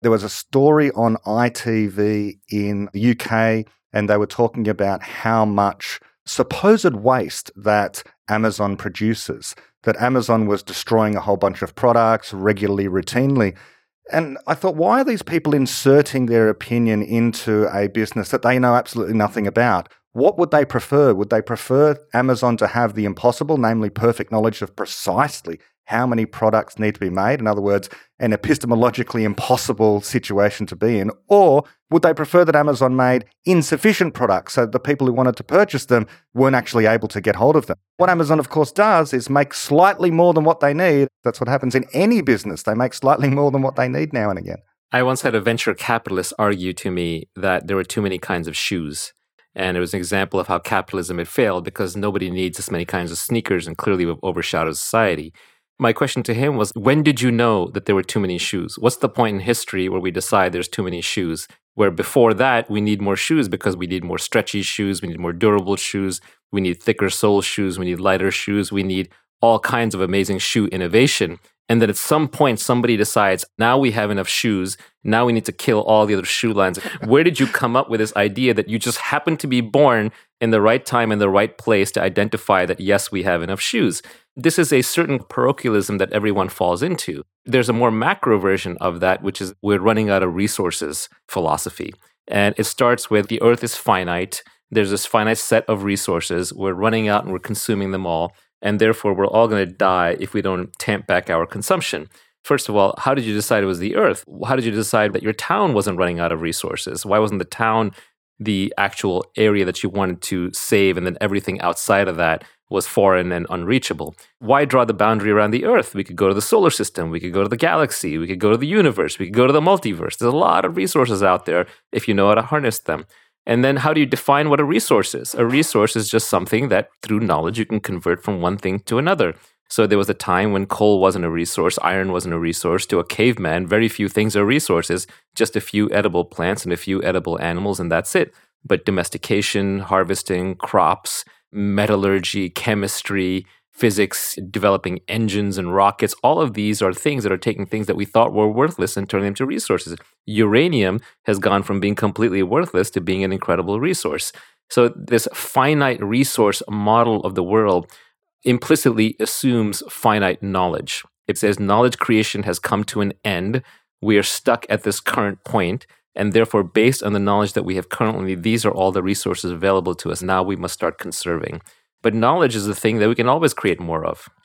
There was a story on ITV in the UK, and they were talking about how much supposed waste that Amazon produces, that Amazon was destroying a whole bunch of products regularly, routinely. And I thought, why are these people inserting their opinion into a business that they know absolutely nothing about? What would they prefer? Would they prefer Amazon to have the impossible, namely perfect knowledge of precisely how many products need to be made? In other words, an epistemologically impossible situation to be in. Or would they prefer that Amazon made insufficient products so the people who wanted to purchase them weren't actually able to get hold of them? What Amazon, of course, does is make slightly more than what they need. That's what happens in any business. They make slightly more than what they need now and again. I once had a venture capitalist argue to me that there were too many kinds of shoes. And it was an example of how capitalism had failed because nobody needs as many kinds of sneakers, and clearly we've overshadowed society. My question to him was, when did you know that there were too many shoes? What's the point in history where we decide there's too many shoes? Where before that, we need more shoes because we need more stretchy shoes, we need more durable shoes, we need thicker sole shoes, we need lighter shoes, we need all kinds of amazing shoe innovation. And then at some point, somebody decides, now we have enough shoes, now we need to kill all the other shoe lines. Where did you come up with this idea that you just happened to be born in the right time and the right place to identify that, yes, we have enough shoes? This is a certain parochialism that everyone falls into. There's a more macro version of that, which is we're running out of resources philosophy. And it starts with the earth is finite. There's this finite set of resources. We're running out and we're consuming them all. And therefore, we're all going to die if we don't tamp back our consumption. First of all, how did you decide it was the earth? How did you decide that your town wasn't running out of resources? Why wasn't the town the actual area that you wanted to save, and then everything outside of that was foreign and unreachable? Why draw the boundary around the earth? We could go to the solar system. We could go to the galaxy. We could go to the universe. We could go to the multiverse. There's a lot of resources out there if you know how to harness them. And then how do you define what a resource is? A resource is just something that through knowledge you can convert from one thing to another. So there was a time when coal wasn't a resource, iron wasn't a resource. To a caveman, very few things are resources, just a few edible plants and a few edible animals, and that's it. But domestication, harvesting, crops, metallurgy, chemistry, physics, developing engines and rockets, all of these are things that are taking things that we thought were worthless and turning them to resources. Uranium has gone from being completely worthless to being an incredible resource. So this finite resource model of the world implicitly assumes finite knowledge. It says knowledge creation has come to an end. We are stuck at this current point, and therefore, based on the knowledge that we have currently, these are all the resources available to us. Now we must start conserving. But knowledge is the thing that we can always create more of.